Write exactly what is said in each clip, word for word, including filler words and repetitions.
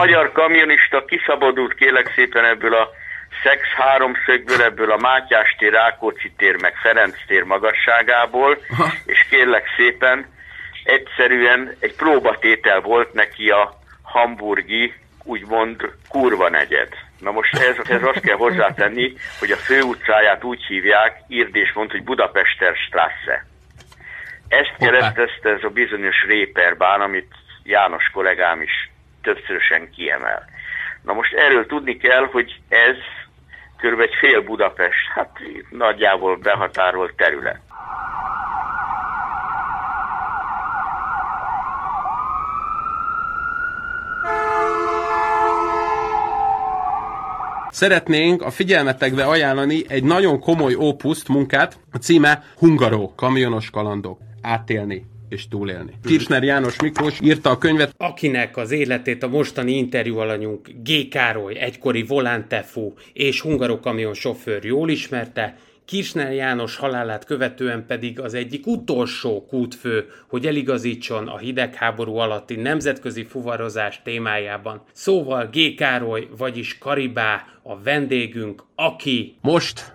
magyar kamionista kiszabadult kérlek szépen ebből a szex háromszögből, ebből a Mátyás tér, Rákóczi tér, meg Ferenc tér magasságából, Aha. és kérlek szépen egyszerűen egy próbatétel volt neki a hamburgi, úgymond kurva negyed. Na most ez, ez azt kell hozzátenni, hogy a főutcáját úgy hívják, írd és mond, hogy Budapester Strasse. Ezt keresztezte ez a bizonyos Réperbán, amit János kollégám is többszörösen kiemel. Na most erről tudni kell, hogy ez körülbelül egy fél Budapest, hát nagyjából behatárolt terület. Szeretnénk a figyelmetekbe ajánlani egy nagyon komoly opuszt, munkát, a címe Hungaró, kamionos kalandok, átélni és túlélni. Kirchner János Miklós írta a könyvet, akinek az életét a mostani interjú alanyunk G. Károly, egykori volántefú és hungaró kamion sofőr jól ismerte, Kirchner János halálát követően pedig az egyik utolsó kútfő, hogy eligazítson a hidegháború alatti nemzetközi fuvarozás témájában. Szóval G. Károly, vagyis Karibá a vendégünk, aki most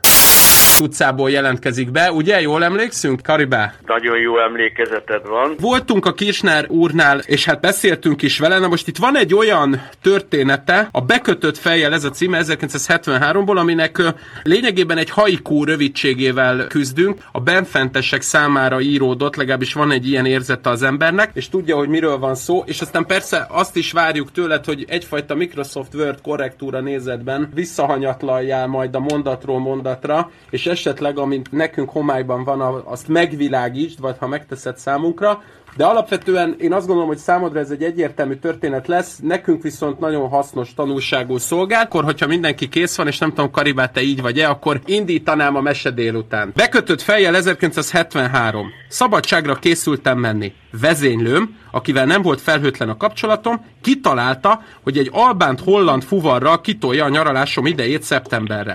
utcából jelentkezik be, ugye? Jól emlékszünk, Karibá? Nagyon jó emlékezeted van. Voltunk a Kirchner úrnál, és hát beszéltünk is vele. Na most itt van egy olyan története, a Bekötött fejjel, ez a címe ezerkilencszázhetvenháromból, aminek lényegében egy haiku rövidségével küzdünk. A benfentesek számára íródott, legalábbis van egy ilyen érzete az embernek, és tudja, hogy miről van szó, és aztán persze azt is várjuk tőled, hogy egyfajta Microsoft Word korrektúra nézetben visszahanyatlaljál majd a mondatról mondatra, és esetleg, amint nekünk homályban van, azt megvilágítsd, vagy ha megteszed számunkra, de alapvetően én azt gondolom, hogy számodra ez egy egyértelmű történet lesz, nekünk viszont nagyon hasznos tanulságul szolgál. Akkor, hogyha mindenki kész van, és nem tudom, Karibá, te így vagy-e, akkor indítanám a mese délután. Bekötött fejjel ezerkilencszázhetvenhárom. Szabadságra készültem menni. Vezénylőm, akivel nem volt felhőtlen a kapcsolatom, kitalálta, hogy egy albánt-holland fuvarral kitolja a nyaralásom idejét szeptemberre.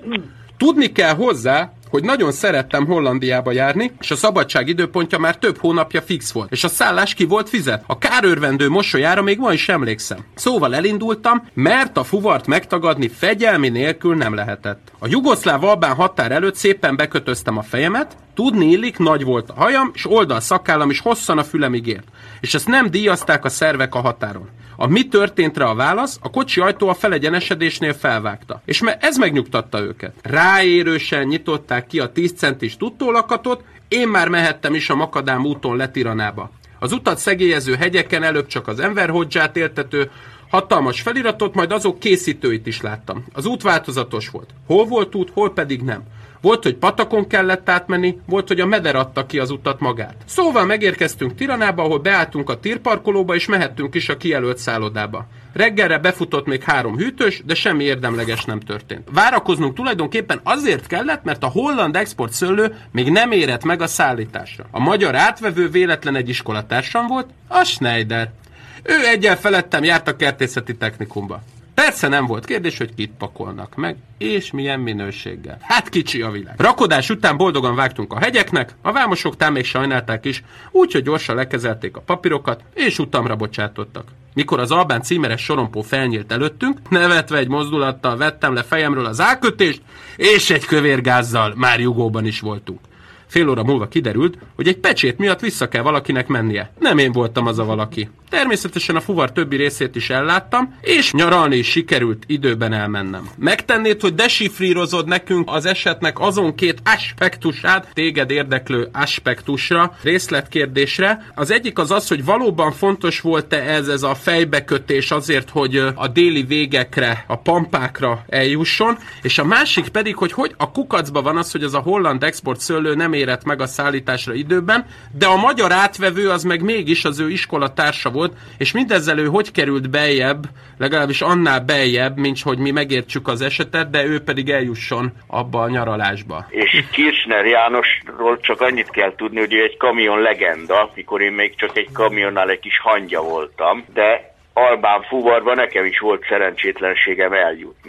Tudni kell hozzá, hogy nagyon szerettem Hollandiába járni, és a szabadság időpontja már több hónapja fix volt, és a szállás ki volt fizet. A kárőrvendő mosolyára még ma is emlékszem. Szóval elindultam, mert a fuvart megtagadni fegyelmi nélkül nem lehetett. A jugoszláv-albán határ előtt szépen bekötöztem a fejemet, tudni illik, nagy volt a hajam, és oldalszakállam is hosszan a fülemig ért. És ezt nem díjazták a szervek a határon. A mi történtre a válasz, a kocsi ajtó a felegyenesedésnél felvágta. És ez megnyugtatta őket. Ráérősen nyitották ki a tíz centis tudtólakatot, én már mehettem is a makadám úton le Tiranába. Az utat szegélyező hegyeken előbb csak az Enver Hodzsát éltető hatalmas feliratot, majd azok készítőit is láttam. Az út változatos volt. Hol volt út, hol pedig nem. Volt, hogy patakon kellett átmenni, volt, hogy a meder adta ki az utat magát. Szóval megérkeztünk Tiranába, ahol beálltunk a tírparkolóba, és mehettünk is a kijelölt szállodába. Reggelre befutott még három hűtős, de semmi érdemleges nem történt. Várakoznunk tulajdonképpen azért kellett, mert a holland export szőlő még nem érett meg a szállításra. A magyar átvevő véletlen egy iskolatársam volt, a Schneider. Ő egyen felettem járt a kertészeti technikumba. Persze nem volt kérdés, hogy kit pakolnak meg, és milyen minőséggel. Hát kicsi a világ. Rakodás után boldogan vágtunk a hegyeknek, a vámosok tám még sajnálták is, úgyhogy gyorsan lekezelték a papírokat, és utamra bocsátottak. Mikor az albán címeres sorompó felnyílt előttünk, nevetve egy mozdulattal vettem le fejemről az ákötést, és egy kövérgázzal már jugóban is voltunk. Fél óra múlva kiderült, hogy egy pecsét miatt vissza kell valakinek mennie. Nem én voltam az a valaki. Természetesen a fuvar többi részét is elláttam, és nyaralni is sikerült időben elmennem. Megtennéd, hogy desifrírozod nekünk az esetnek azon két aspektusát, téged érdeklő aspektusra, részletkérdésre. Az egyik az az, hogy valóban fontos volt-e ez, ez a fejbekötés azért, hogy a déli végekre, a pampákra eljusson, és a másik pedig, hogy hogy a kukacban van az, hogy az a holland export szőlő nem érett meg a szállításra időben, de a magyar átvevő az meg mégis az ő iskolatársa volt, és mindezzel ő hogy került beljebb, legalábbis annál beljebb, mint hogy mi megértsük az esetet, de ő pedig eljusson abba a nyaralásba. És Kirchner Jánosról csak annyit kell tudni, hogy ő egy kamion legenda, mikor én még csak egy kamionnál egy kis hangya voltam, de albán fuvarban nekem is volt szerencsétlenségem eljutni.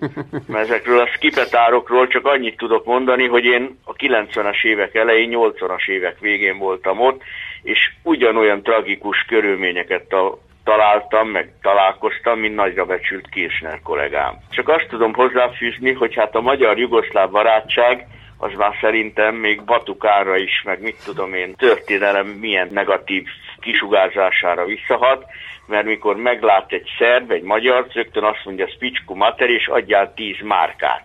Mert ezekről a skipetárokról csak annyit tudok mondani, hogy én a kilencvenes évek elején, nyolcvanas évek végén voltam ott, és ugyanolyan tragikus körülményeket találtam, meg találkoztam, mint nagyra becsült Kirchner kollégám. Csak azt tudom hozzáfűzni, hogy hát a magyar-jugoszláv barátság az már szerintem még Batukára is, meg mit tudom én, történelem milyen negatív kisugárzására visszahat, mert mikor meglát egy szerb, egy magyar, rögtön azt mondja, spicku mater, és adjál tíz márkát.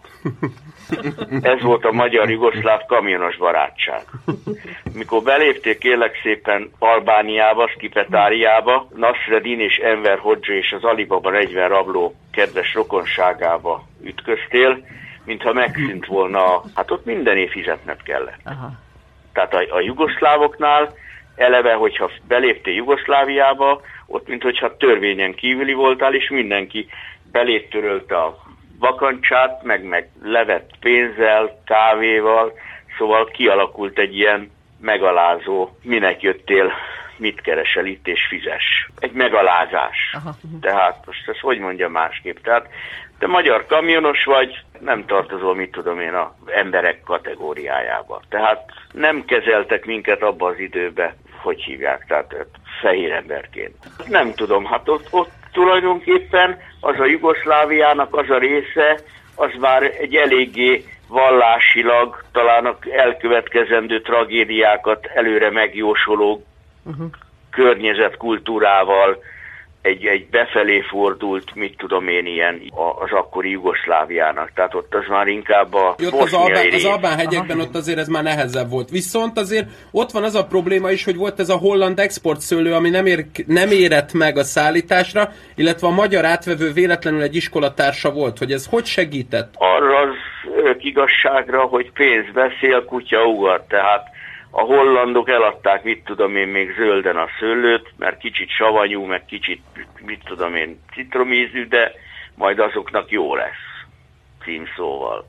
Ez volt a magyar-jugoszláv kamionos barátság. Mikor belépték kérlek szépen Albániába, Skipetáriába, Nasreddin és Enver Hodzsa és az Alibaba negyven rabló kedves rokonságába ütköztél, mintha megszűnt volna, hát ott mindené fizetned kellett. Aha. Tehát a, a jugoszlávoknál eleve, hogyha beléptél Jugoszláviába, ott minthogyha törvényen kívüli voltál, és mindenki belét törölte a vakancsát, meg, meg levett pénzzel, kávéval, szóval kialakult egy ilyen megalázó, minek jöttél, mit keresel itt és fizes. Egy megalázás. Aha. Tehát most ezt hogy mondja másképp? Tehát te magyar kamionos vagy, nem tartozol, mit tudom én, az emberek kategóriájába. Tehát nem kezeltek minket abba az időbe, hogy hívják, tehát fehér emberként. Nem tudom, hát ott, ott tulajdonképpen az a Jugoszláviának az a része, az már egy eléggé vallásilag talán az elkövetkezendő tragédiákat előre megjósoló uh-huh. környezetkultúrával, egy, egy befelé fordult, mit tudom én, ilyen az akkori Jugoszláviának. Tehát ott az már inkább a boszniai rész. Az Albán-hegyekben ott azért ez már nehezebb volt. Viszont azért ott van az a probléma is, hogy volt ez a holland exportszőlő, ami nem, ér, nem érett meg a szállításra, illetve a magyar átvevő véletlenül egy iskolatársa volt. Hogy ez hogy segített? Arra az ők igazságra, hogy pénz beszél, kutya ugat. Tehát a hollandok eladták, mit tudom én, még zölden a szőlőt, mert kicsit savanyú, meg kicsit, mit tudom én, citromízű, de majd azoknak jó lesz, címszóval.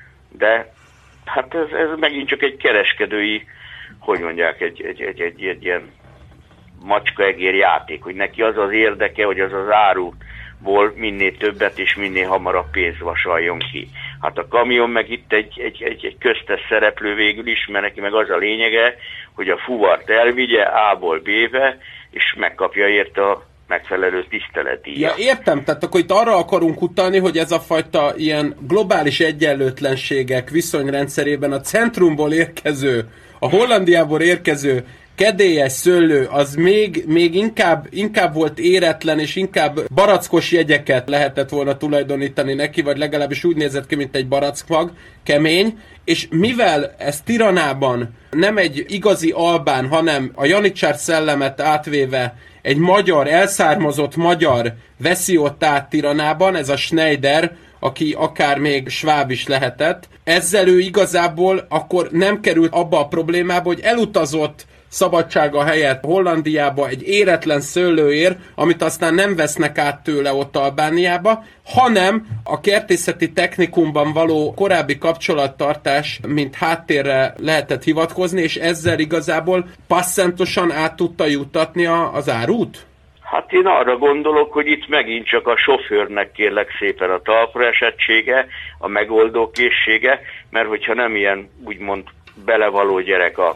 De hát ez, ez megint csak egy kereskedői, hogy mondják, egy, egy, egy, egy, egy ilyen macska-egér játék, hogy neki az az érdeke, hogy az az áruból minél többet és minél hamarabb pénzt vasaljon ki. Hát a kamion meg itt egy, egy, egy, egy köztes szereplő végül is, mert neki meg az a lényege, hogy a fuvart elvigye A-ból B-be, és megkapja érte a megfelelő tiszteletdíjat. Ja, értem, tehát akkor itt arra akarunk utalni, hogy ez a fajta ilyen globális egyenlőtlenségek viszonyrendszerében a centrumból érkező, a Hollandiából érkező kedélyes szőlő, az még, még inkább, inkább volt éretlen, és inkább barackos jegyeket lehetett volna tulajdonítani neki, vagy legalábbis úgy nézett ki, mint egy barackmag, kemény, és mivel ez Tiranában nem egy igazi albán, hanem a janicsár szellemet átvéve egy magyar, elszármazott magyar veszi ott át Tiranában, ez a Schneider, aki akár még sváb is lehetett, ezzel ő igazából akkor nem került abba a problémába, hogy elutazott szabadsága helyett Hollandiába egy éretlen szőlőér, amit aztán nem vesznek át tőle ott Albániába, hanem a kertészeti technikumban való korábbi kapcsolattartás, mint háttérre lehetett hivatkozni, és ezzel igazából passzentosan át tudta juttatni az árut? Hát én arra gondolok, hogy itt megint csak a sofőrnek kérlek szépen a talpra esettsége, a megoldókészsége, mert hogyha nem ilyen úgymond belevaló gyerek a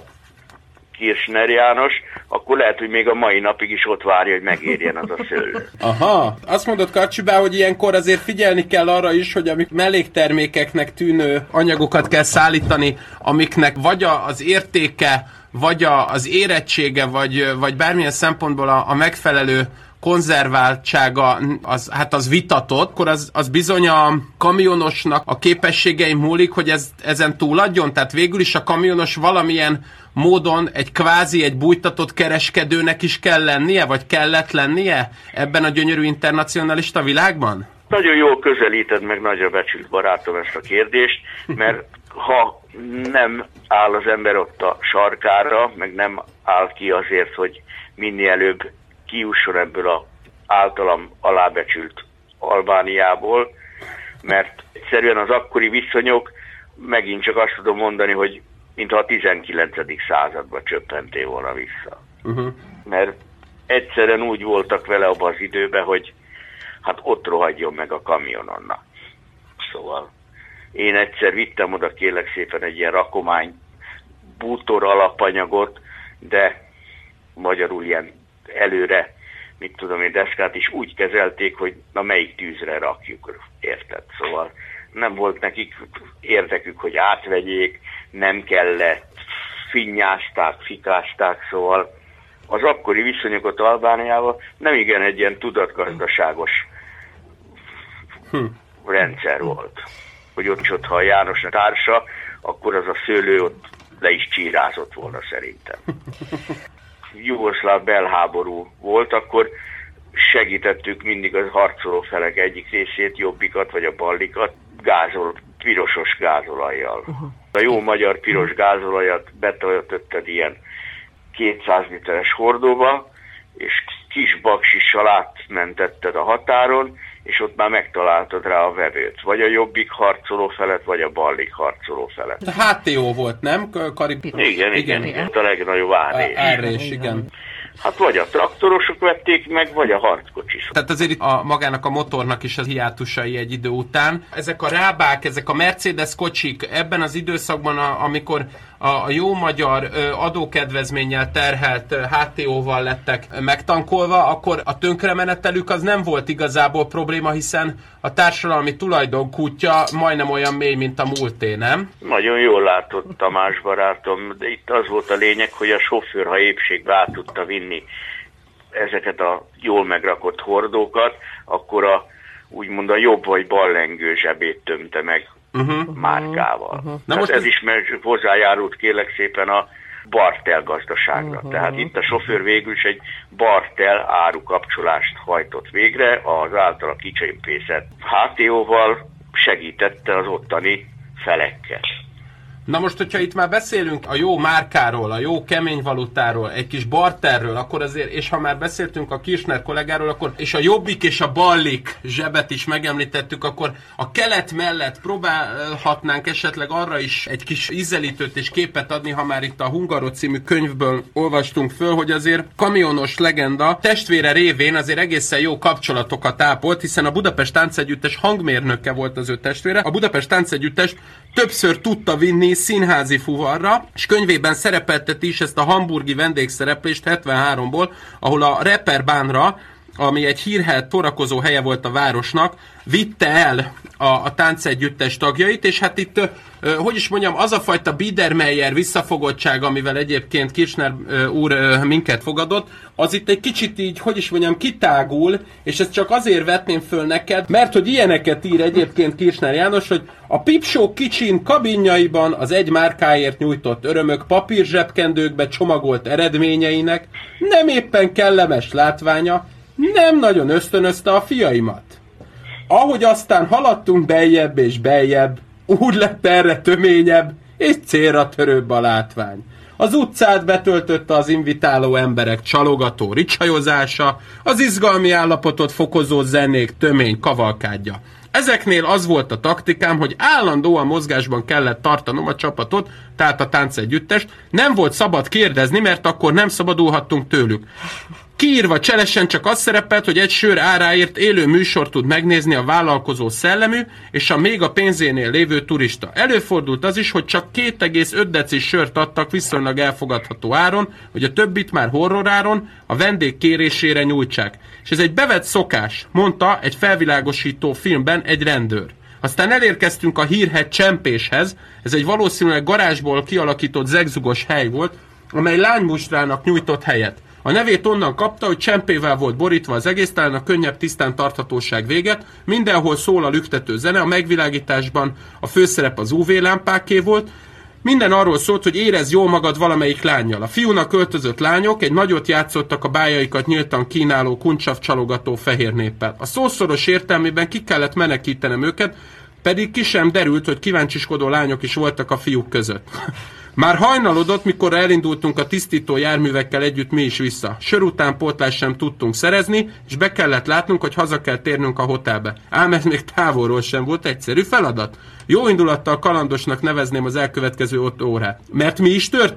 Kirchner János, akkor lehet, hogy még a mai napig is ott várja, hogy megérjen az a szőlő. Aha, azt mondod Karcsibá, hogy ilyenkor azért figyelni kell arra is, hogy amik melléktermékeknek tűnő anyagokat kell szállítani, amiknek vagy az értéke, vagy az érettsége, vagy, vagy bármilyen szempontból a, a megfelelő konzerváltsága, az, hát az vitatott, akkor az, az bizony a kamionosnak a képességeim múlik, hogy ez, ezen túladjon, tehát végül is a kamionos valamilyen módon egy kvázi, egy bújtatott kereskedőnek is kell lennie, vagy kellett lennie ebben a gyönyörű internacionalista világban? Nagyon jól közelíted meg, nagyra becsült barátom, ezt a kérdést, mert ha nem áll az ember ott a sarkára, meg nem áll ki azért, hogy minél előbb kijusson ebből az általam alábecsült Albániából, mert egyszerűen az akkori viszonyok, megint csak azt tudom mondani, hogy mintha a tizenkilencedik századba csöppentél volna vissza. Uh-huh. Mert egyszerűen úgy voltak vele abban az időben, hogy hát ott rohadjon meg a kamiononna. Szóval én egyszer vittem oda kérlek szépen egy ilyen rakomány bútor alapanyagot, de magyarul ilyen előre mit tudom én, deszkát is úgy kezelték, hogy na melyik tűzre rakjuk, érted? Szóval nem volt nekik érdekük, hogy átvegyék, nem kellett, finnyázták, fikázták, szóval az akkori viszonyokat Albániával nem igen egy ilyen tudatgazdaságos hm. rendszer volt. Hogy ott, ott ha a János a társa, akkor az a szőlő ott le is csírázott volna szerintem. Jugoszláv belháború volt, akkor segítettük mindig az harcoló felek egyik részét, jobbikat vagy a ballikat, gázol, pirosos gázolajjal. Uh-huh. A jó magyar piros gázolajat betöltötted ilyen kétszáz literes hordóba, és kis baksissal átmentetted a határon, és ott már megtaláltad rá a vevőt. Vagy a jobbik harcoló felet, vagy a ballik harcoló felet. A há té ó volt, nem? Karib... Igen, igen, igen, igen. A legnagyobb árés. Árés, igen. Hát vagy a traktorosok vették meg, vagy a harckocsisok. Tehát azért itt a, magának a motornak is az hiátusai egy idő után. Ezek a rábák, ezek a Mercedes kocsik ebben az időszakban, a, amikor a, a jó magyar ö, adókedvezménnyel terhelt ö, há té ó-val lettek megtankolva, akkor a tönkremenetelük az nem volt igazából probléma, hiszen a társadalmi tulajdonkútja majdnem olyan mély, mint a múlté, nem? Nagyon jól látott Tamás barátom, de itt az volt a lényeg, hogy a sofőr, ha épségbe át tudta vinni ezeket a jól megrakott hordókat, akkor a úgymond a jobb vagy bal lengő zsebét tömte meg uh-huh. márkával. Uh-huh. Na most ez, ez is hozzájárult kérlek szépen a bartel gazdaságra. Uh-huh. Tehát itt a sofőr végül is egy bartel árukapcsolást hajtott végre, az általa kicsempészett há té ó-val segítette az ottani felekkel. Na most, hogyha itt már beszélünk a jó márkáról, a jó kemény valutáról, egy kis barterről, akkor azért, és ha már beszéltünk a Kirchner kollégáról, akkor, és a jobbik és a ballik zsebet is megemlítettük, akkor a kelet mellett próbálhatnánk esetleg arra is egy kis ízelítőt és képet adni, ha már itt a Hungaro című könyvből olvastunk föl, hogy azért kamionos legenda testvére révén azért egészen jó kapcsolatokat ápolt, hiszen a Budapest Táncegyüttes hangmérnöke volt az ő testvére. A Budapest Táncegyüttes többször tudta vinni színházi fuvarra, és könyvében szerepelteti is ezt a hamburgi vendégszereplést hetvenháromból, ahol a Reeperbáhnra, ami egy hírhelt torakozó helye volt a városnak, vitte el a, a táncegyüttes tagjait, és hát itt, ö, hogy is mondjam, az a fajta Biedermeier visszafogottság, amivel egyébként Kirchner ö, úr ö, minket fogadott, az itt egy kicsit így, hogy is mondjam, kitágul, és ezt csak azért vetném föl neked, mert hogy ilyeneket ír egyébként Kirchner János, hogy a Pipsó kicsin kabinjaiban az egy márkáért nyújtott örömök papírzsebkendőkbe csomagolt eredményeinek nem éppen kellemes látványa, nem nagyon ösztönözte a fiaimat. Ahogy aztán haladtunk beljebb és beljebb, úgy lett erre töményebb és célra törőbb a látvány. Az utcát betöltötte az invitáló emberek csalogató ricsajozása, az izgalmi állapotot fokozó zenék tömény kavalkádja. Ezeknél az volt a taktikám, hogy állandóan mozgásban kellett tartanom a csapatot, tehát a táncegyüttest, nem volt szabad kérdezni, mert akkor nem szabadulhattunk tőlük. Kiírva cselesen csak az szerepelt, hogy egy sör áráért élő műsort tud megnézni a vállalkozó szellemű és a még a pénzénél lévő turista. Előfordult az is, hogy csak két egész öt decis sört adtak viszonylag elfogadható áron, hogy a többit már horroráron a vendég kérésére nyújtsák. És ez egy bevett szokás, mondta egy felvilágosító filmben egy rendőr. Aztán elérkeztünk a hírhedt csempéshez, ez egy valószínűleg garázsból kialakított zegzugos hely volt, amely lánymustrának nyújtott helyet. A nevét onnan kapta, hogy csempével volt borítva az egész, talán a könnyebb tisztán tarthatóság véget. Mindenhol szól a lüktető zene, a megvilágításban a főszerep az ú vé lámpáké volt. Minden arról szólt, hogy érezd jól magad valamelyik lánnyal. A fiúnak költözött lányok egy nagyot játszottak a bájaikat nyíltan kínáló, kuncsav csalogató fehér néppel. A szószoros értelmében ki kellett menekítenem őket, pedig ki sem derült, hogy kíváncsiskodó lányok is voltak a fiúk között. Már hajnalodott, mikor elindultunk a tisztító járművekkel együtt mi is vissza. Sör után pótlást sem tudtunk szerezni, és be kellett látnunk, hogy haza kell térnünk a hotelbe. Ám ez még távolról sem volt egyszerű feladat. Jó indulattal kalandosnak nevezném az elkövetkező öt órát. Mert mi is történt?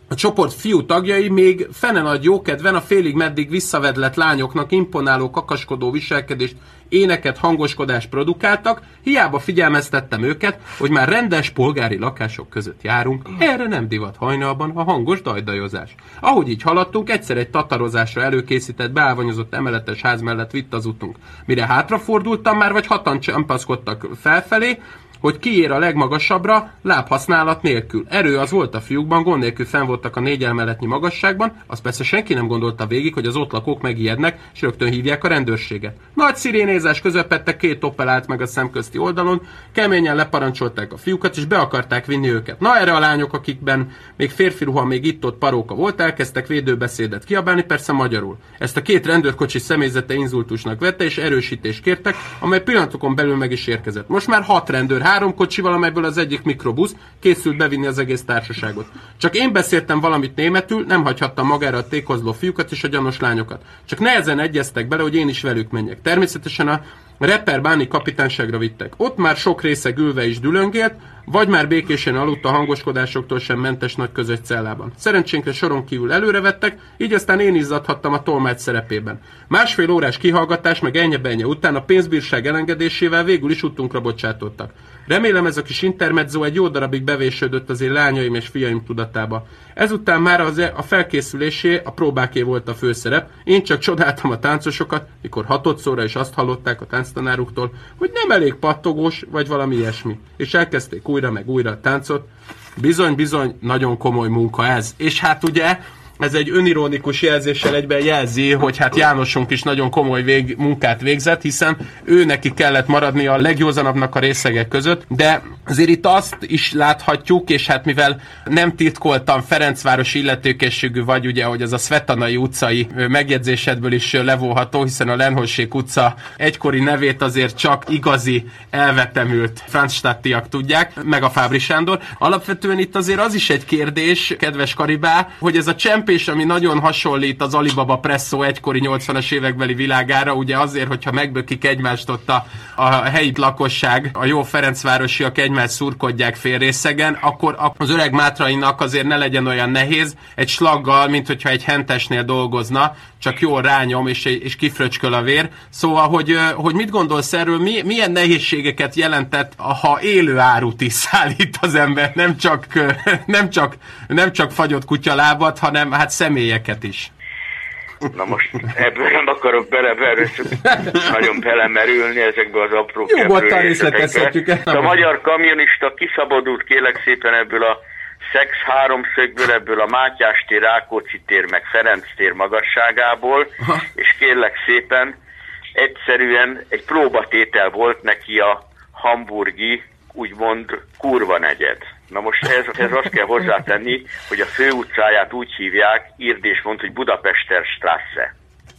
A csoport fiú tagjai még fene nagy jókedven a félig meddig visszavedlett lányoknak imponáló kakaskodó viselkedést, éneket, hangoskodást produkáltak, hiába figyelmeztettem őket, hogy már rendes polgári lakások között járunk, erre nem divat hajnalban a hangos dajdajozás. Ahogy így haladtunk, egyszer egy tatarozásra előkészített, beálvanyozott emeletes ház mellett vitt az utunk. Mire hátrafordultam, már vagy hatan csampaszkodtak felfelé, hogy kiér a legmagasabbra, lábhasználat nélkül. Erő az volt a fiúkban, gond nélkül fenn voltak a négy emeletnyi magasságban, azt persze senki nem gondolta végig, hogy az ott lakók megijednek, és rögtön hívják a rendőrséget. Nagy szirénézás közepette, két Opel állt meg a szemközti oldalon, keményen leparancsolták a fiúkat, és be akarták vinni őket. Na erre a lányok, akikben még férfi ruha, még itt-ott paróka volt, elkezdtek védőbeszédet kiabálni, persze magyarul. Ezt a két rendőrkocsi személyzete inzultusnak vette, és erősítést kértek, amely pillanatokon belül meg is érkezett. Most már hat rendőr, három kocsival, amelyből az egyik mikrobusz, készült bevinni az egész társaságot. Csak én beszéltem valamit németül, nem hagyhattam magára a tékozló fiúkat és a gyanús lányokat. Csak nehezen egyeztek bele, hogy én is velük menjek. Természetesen a Reeperbahni kapitányságra vittek. Ott már sok részeg ülve is dülöngélt, vagy már békésen aludt a hangoskodásoktól sem mentes nagy közös cellában. Szerencsénkre soron kívül előrevettek, így aztán én izzadhattam a tolmács szerepében. Másfél órás kihallgatás meg ennye-bennye után a pénzbírság elengedésével végül is utunkra bocsátottak. Remélem ez a kis intermezzo egy jó darabig bevésődött az én lányaim és fiaim tudatába. Ezután már az e- a felkészülésé, a próbáké volt a főszerep. Én csak csodáltam a táncosokat, mikor hatodszorra is azt hallották a tánctanáruktól, hogy nem elég pattogós, vagy valami ilyesmi. És elkezdték újra meg újra a táncot. Bizony, bizony, nagyon komoly munka ez. És hát ugye, ez egy önironikus jelzéssel egyben jelzi, hogy hát Jánosunk is nagyon komoly vég, munkát végzett, hiszen ő neki kellett maradni a legjózanabbnak a részegek között, de azért itt azt is láthatjuk, és hát mivel nem titkoltam Ferencváros illetékességű vagy, ugye, hogy az a Szvetanai utcai megjegyzésedből is levóható, hiszen a Lenholsék utca egykori nevét azért csak igazi elvetemült franzstadtiak tudják, meg a Fábry Sándor. Alapvetően itt azért az is egy kérdés, kedves Karibá, hogy ez a csempés, ami nagyon hasonlít az Alibaba Presszó egykori nyolcvanas évekbeli világára, ugye azért, hogyha megbökik egymást ott a, a helyi lakosság, a jó ferencvárosiak egymást szurkodják félrészegen, akkor az öreg Mátrainak azért ne legyen olyan nehéz egy slaggal, mint hogyha egy hentesnél dolgozna, csak jól rányom, és, és kifröcsköl a vér. Szóval, hogy, hogy mit gondolsz erről, mi, milyen nehézségeket jelentett, ha élő árut is szállít az ember, nem csak, nem csak, nem csak fagyott kutyalábat, hanem hát személyeket is. Na most ebből nem akarok bele, bele nagyon belemerülni ezekbe az apró részletezhetjük. A magyar kamionista kiszabadult kérlek szépen ebből a szex háromszögből, ebből a Mátyás tér, Rákóczi tér, meg Ferenc tér magasságából, aha, és kérlek szépen egyszerűen egy próbatétel volt neki a hamburgi, úgymond kurva negyed. Na most ez, ez azt kell hozzátenni, hogy a főutcáját úgy hívják, írd és mond, hogy Budapester Strasse.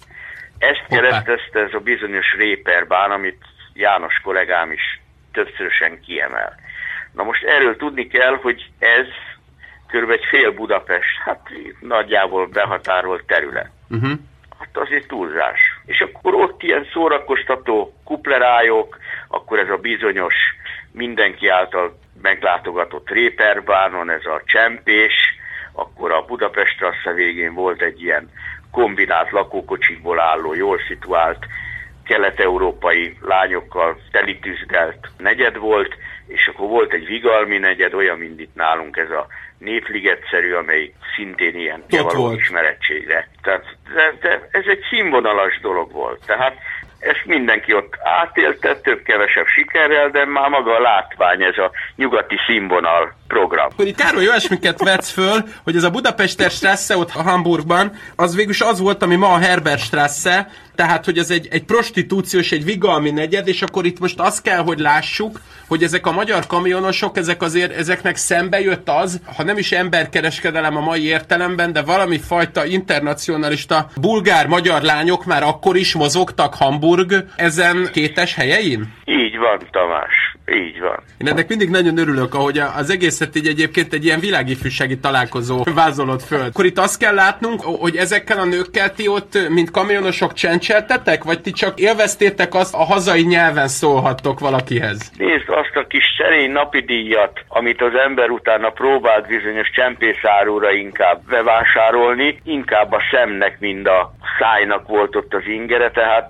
Ezt keresztezte ez a bizonyos Reeperbahn, amit János kollégám is többszörösen kiemel. Na most erről tudni kell, hogy ez körülbelül egy fél Budapest, hát nagyjából behatárolt terület. Uh-huh. Hát azért túlzás. És akkor ott ilyen szórakoztató kuplerájok, akkor ez a bizonyos mindenki által meglátogatott Reeperbahnon, ez a csempés, akkor a Budapest Strasse végén volt egy ilyen kombinált lakókocsikból álló, jól szituált, kelet-európai lányokkal telitűzgelt negyed volt, és akkor volt egy vigalmi negyed, olyan, mint itt nálunk ez a Népligetszerű, amely szintén ilyen való ismerettségre. Tehát de, de ez egy színvonalas dolog volt. Tehát ezt mindenki ott átélte, több-kevesebb sikerrel, de már maga a látvány, ez a nyugati színvonal program. Hogy itt Károly olyasmiket vetsz föl, hogy ez a Budapester Strasse ott Hamburgban, az végülis az volt, ami ma a Herbertstrasse, tehát, hogy ez egy, egy prostitúciós, egy vigalmi negyed, és akkor itt most azt kell, hogy lássuk, hogy ezek a magyar kamionosok, ezek azért, ezeknek szembe jött az, ha nem is emberkereskedelem a mai értelemben, de valami fajta internacionalista bulgár-magyar lányok már akkor is mozogtak Hamburg ezen kétes helyein? Így van, Tamás. Így van. Én ennek mindig nagyon örülök, ahogy az egészet így egyébként egy ilyen világifjúsági találkozó vázolott föl. Akkor itt azt kell látnunk, hogy ezekkel a nőkkel ti ott, mint kamionosok csencseltetek, vagy ti csak élveztétek azt, a hazai nyelven szólhattok valakihez? Nézd, azt a kis szerény napidíjat, amit az ember utána próbált bizonyos csempészárúra inkább bevásárolni, inkább a szemnek, mind a szájnak volt ott az ingere, tehát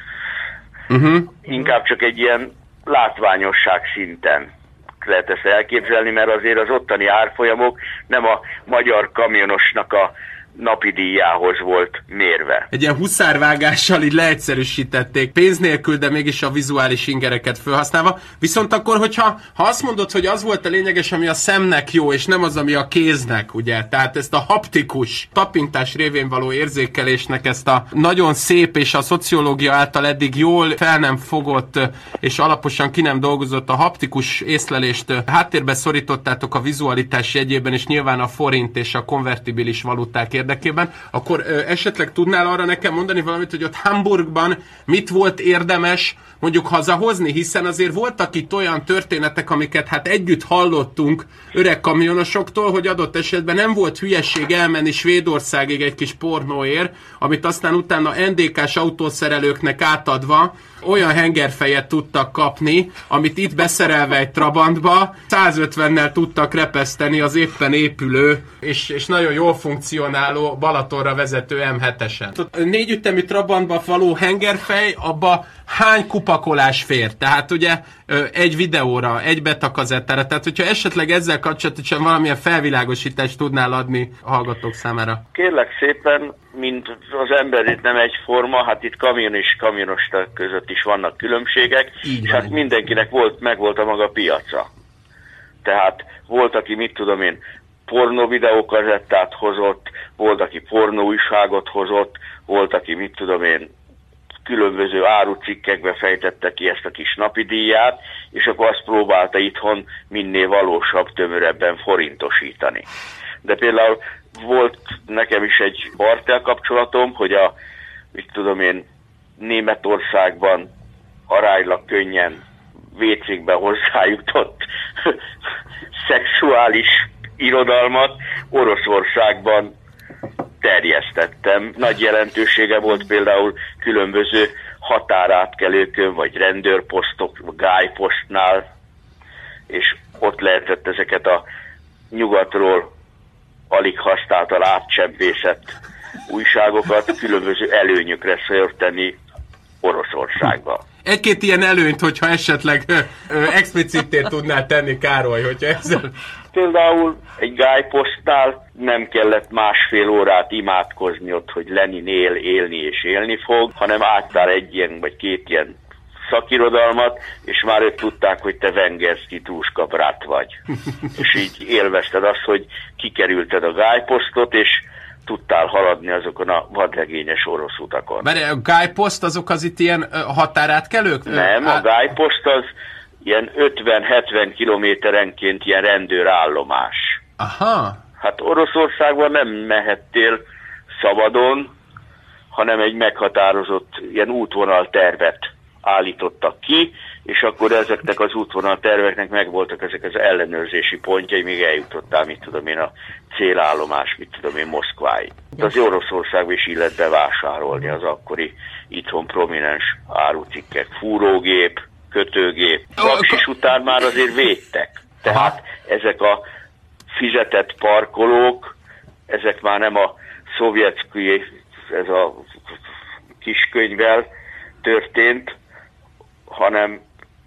uh-huh. inkább csak egy ilyen látványosság szinten lehet ezt elképzelni, mert azért az ottani árfolyamok nem a magyar kamionosnak a napi díjához volt mérve. Egy ilyen huszárvágással így leegyszerűsítették, pénz nélkül, de mégis a vizuális ingereket felhasználva. Viszont akkor, hogyha ha azt mondod, hogy az volt a lényeges, ami a szemnek jó, és nem az, ami a kéznek, ugye? Tehát ezt a haptikus, tapintás révén való érzékelésnek ezt a nagyon szép és a szociológia által eddig jól fel nem fogott és alaposan ki nem dolgozott a haptikus észlelést háttérbe szorítottátok a vizualitás jegyében, és nyilván a forint és a konvertibilis valuták érdekében, akkor ö, esetleg tudnál arra nekem mondani valamit, hogy ott Hamburgban mit volt érdemes mondjuk hazahozni, hiszen azért voltak itt olyan történetek, amiket hát együtt hallottunk öreg kamionosoktól, hogy adott esetben nem volt hülyesség elmenni Svédországig egy kis pornóért, amit aztán utána en dé ká-s autószerelőknek átadva olyan hengerfejet tudtak kapni, amit itt beszerelve egy Trabantba százötvennel tudtak repeszteni az éppen épülő és, és nagyon jól funkcionáló Balatonra vezető em hetesen. Négy ütemű Trabantba való hengerfej, abba hány kupakolás fér? Tehát ugye egy videóra, egy betakazettára, tehát hogyha esetleg ezzel kapcsolatosan valamilyen felvilágosítást tudnál adni a hallgatók számára. Kérlek szépen, mint az ember itt nem egyforma, hát itt kamion és kamionosták között is vannak különbségek, és hát mindenkinek volt, megvolt a maga piaca. Tehát volt, aki mit tudom én, pornó videókazettát hozott, volt, aki pornóújságot hozott, volt, aki mit tudom én, különböző árucikkekbe fejtette ki ezt a kis napi díját, és akkor azt próbálta itthon minél valósabb, tömörebben forintosítani. De például volt nekem is egy bartel kapcsolatom, hogy a, mit tudom én, Németországban aránylag könnyen vécékbe hozzájutott szexuális irodalmat Oroszországban terjesztettem. Nagy jelentősége volt például különböző határátkelőkön, vagy rendőrposztok, gályposztnál, és ott lehetett ezeket a nyugatról alig használtal átcsempészett újságokat különböző előnyökre szörteni Oroszországba. Egy-két ilyen előnyt, hogyha esetleg explicitté tudnál tenni, Károly, hogyha ezzel... Például egy gályposztnál nem kellett másfél órát imádkozni ott, hogy Lenin él, élni és élni fog, hanem áttáll egy ilyen vagy két ilyen szakirodalmat, és már ők tudták, hogy te Vengerszky túlskabrát vagy. És így élvezted azt, hogy kikerülted a gályposztot, és tudtál haladni azokon a vadlegényes orosz utakon. Mert a gályposzt azok az itt ilyen határátkelők? Nem, a gályposzt az ilyen ötven-hetven kilométerenként ilyen rendőrállomás. Aha. Hát Oroszországban nem mehettél szabadon, hanem egy meghatározott ilyen útvonaltervet állítottak ki, és akkor ezeknek az útvonalterveknek megvoltak ezek az ellenőrzési pontjai, még eljutottál, mit tudom én, a célállomás, mit tudom én, Moszkváig. Az Oroszországban is illet bevásárolni az akkori itthon prominens árucikkek, fúrógép, kötőgép. Paksis után már azért védtek. Tehát ezek a fizetett parkolók, ezek már nem a szovjetszki, ez a kiskönyvvel történt, hanem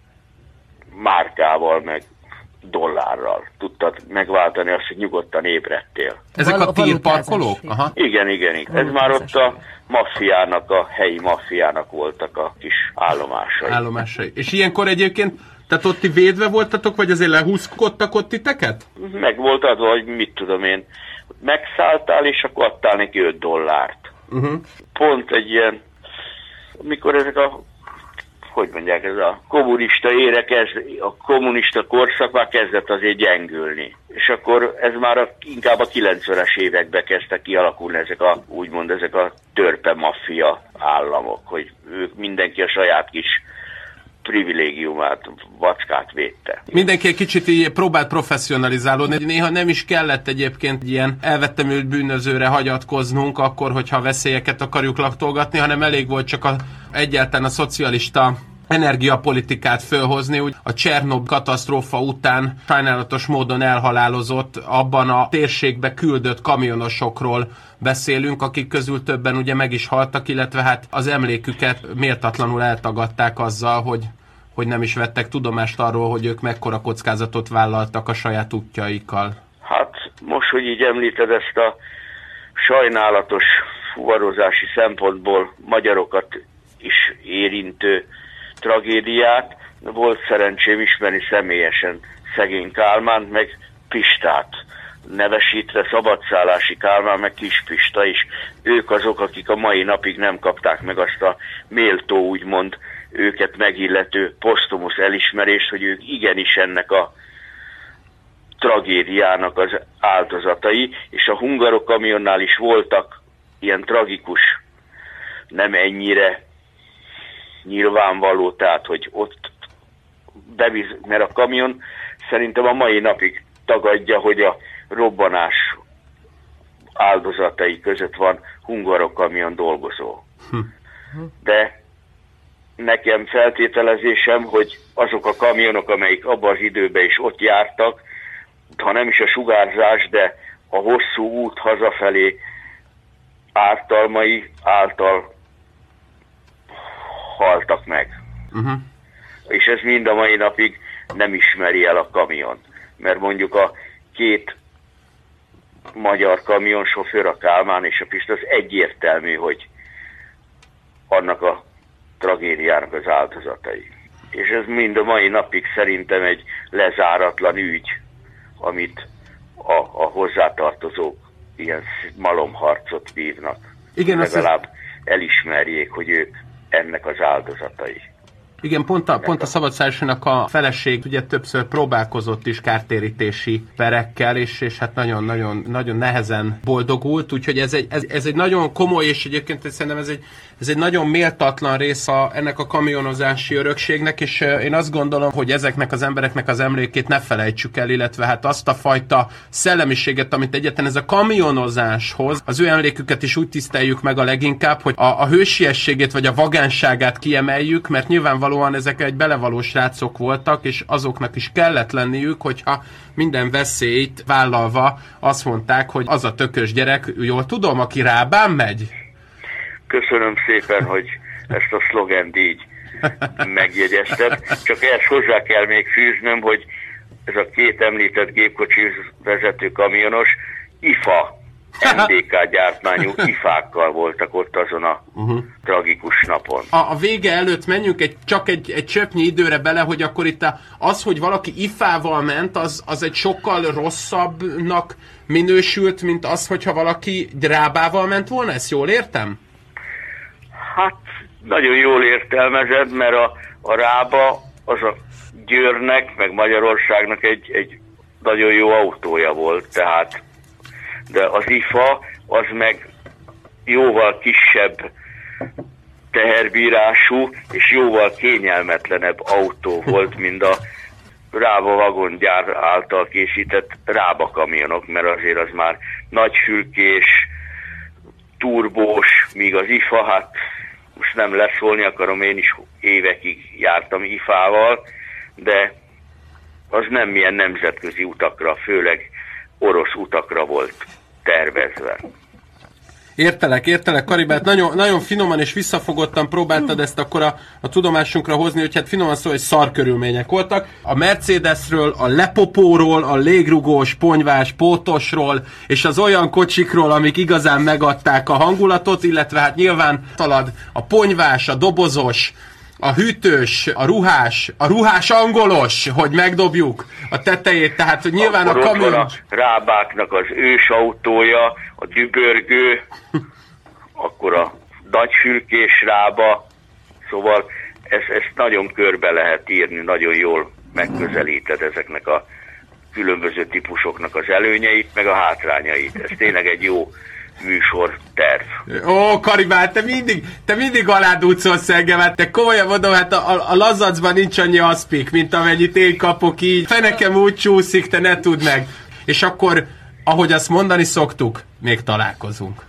márkával, meg dollárral tudtad megváltani azt, hogy nyugodtan ébredtél. Ezek a tírparkolók? Aha. Igen, igen, igen. Ez már ott a maffiának, a helyi maffiának voltak a kis állomásai. Állomásai. És ilyenkor egyébként, tehát ott ti védve voltatok, vagy azért lehúzkodtak ott titeket? Meg volt adva, hogy mit tudom én, megszálltál, és akkor adtál neki öt dollárt. Uh-huh. Pont egy ilyen, mikor ezek a hogy mondják, ez a kommunista ére kezd, a kommunista korszak már kezdett azért gyengülni. És akkor ez már a, inkább a kilencvenes években kezdtek kialakulni ezek a, úgymond ezek a törpe maffia államok, hogy ők mindenki a saját kis privilégiumát, vackát védte. Mindenki egy kicsit így próbált professzionalizálódni. Néha nem is kellett egyébként ilyen elvettemült bűnözőre hagyatkoznunk akkor, hogyha veszélyeket akarjuk laktolgatni, hanem elég volt csak a, egyáltalán a szocialista energiapolitikát fölhozni. Úgy a Csernobyl katasztrófa után sajnálatos módon elhalálozott, abban a térségbe küldött kamionosokról beszélünk, akik közül többen ugye meg is haltak, illetve hát az emléküket méltatlanul eltagadták azzal, hogy, hogy nem is vettek tudomást arról, hogy ők mekkora kockázatot vállaltak a saját útjaikkal. Hát most, hogy így említed ezt a sajnálatos fuvarozási szempontból magyarokat is érintő tragédiát, volt szerencsém ismerni személyesen szegény Kálmánt, meg Pistát, nevesítve szabadszállási Kálmán, meg Kis Pista is. Ők azok, akik a mai napig nem kapták meg azt a méltó, úgymond őket megillető posztumusz elismerést, hogy ők igenis ennek a tragédiának az áldozatai, és a hungarok kamionnál is voltak ilyen tragikus, nem ennyire nyilvánvaló, tehát hogy ott beviz, mert a kamion szerintem a mai napig tagadja, hogy a robbanás áldozatai között van hungarok kamion dolgozó. De nekem feltételezésem, hogy azok a kamionok, amelyik abban az időben is ott jártak, ha nem is a sugárzás, de a hosszú út hazafelé ártalmai által haltak meg. Uh-huh. És ez mind a mai napig nem ismeri el a kamion. Mert mondjuk a két magyar kamionsofőr, a Kálmán és a Pista, az egyértelmű, hogy annak a tragédiának az áldozatai. És ez mind a mai napig szerintem egy lezáratlan ügy, amit a, a hozzátartozók ilyen malomharcot vívnak. Igen, legalább az... elismerjék, hogy ők ennek az áldozatai. Igen, pont a, pont a szabadszállásának a feleség ugye többször próbálkozott is kártérítési perekkel, és, és hát nagyon-nagyon nagyon nehezen boldogult, úgyhogy ez egy, ez, ez egy nagyon komoly, és egyébként szerintem ez egy, ez egy nagyon méltatlan rész a, ennek a kamionozási örökségnek, és én azt gondolom, hogy ezeknek az embereknek az emlékét ne felejtsük el, illetve hát azt a fajta szellemiséget, amit egyetlen ez a kamionozáshoz, az ő emléküket is úgy tiszteljük meg a leginkább, hogy a, a hősiességét vagy a vagánságát kiemeljük, mert nyilvánvalóan ezek egy belevaló srácok voltak, és azoknak is kellett lenniük, hogyha minden veszélyt vállalva azt mondták, hogy az a tökös gyerek, jól tudom, aki rábán megy? Köszönöm szépen, hogy ezt a szlogent így megjegyezted. Csak ehhez hozzá kell még fűznöm, hogy ez a két említett gépkocsi vezető kamionos i f a em dé ká gyártmányú ifákkal voltak ott azon a uh-huh. tragikus napon. A, a vége előtt menjünk egy, csak egy, egy csöpnyi időre bele, hogy akkor itt a, az, hogy valaki ifával ment, az, az egy sokkal rosszabbnak minősült, mint az, hogyha valaki rábával ment volna? Ezt jól értem? Hát nagyon jól értelmezed, mert a, a rába az a Győrnek, meg Magyarországnak egy, egy nagyon jó autója volt, tehát de az i f a az meg jóval kisebb teherbírású és jóval kényelmetlenebb autó volt, mint a Rába vagongyár által készített Rába kamionok, mert azért az már nagyfülkés, turbós, míg az i f a, hát most nem leszólni akarom, én is évekig jártam i f a-val, de az nem milyen nemzetközi utakra, főleg orosz utakra volt tervezve. Értelek, értelek, Karibát. Nagyon, nagyon finoman és visszafogottan próbáltad ezt akkor a, a tudomásunkra hozni, hogy hát finoman szó, hogy szar körülmények voltak. A Mercedesről, a lepopóról, a légrugós, ponyvás, pótosról, és az olyan kocsikról, amik igazán megadták a hangulatot, illetve hát nyilván talad a ponyvás, a dobozos, a hűtős, a ruhás, a ruhás angolos, hogy megdobjuk a tetejét, tehát hogy nyilván akkor a kamion... a Rábáknak az ősautója, a dübörgő, akkor a nagyfülkés Rába, szóval ezt, ezt nagyon körbe lehet írni, nagyon jól megközelíted ezeknek a különböző típusoknak az előnyeit, meg a hátrányait. Ez tényleg egy jó műsorterv. Ó, Karibál, te mindig, te mindig aládúcolsz engem, hát te komolyan mondom, hát a, a, a lazacban nincs annyi aszpik, mint amennyit én kapok így. Fenekem úgy csúszik, te ne tudd meg. És akkor, ahogy azt mondani szoktuk, még találkozunk.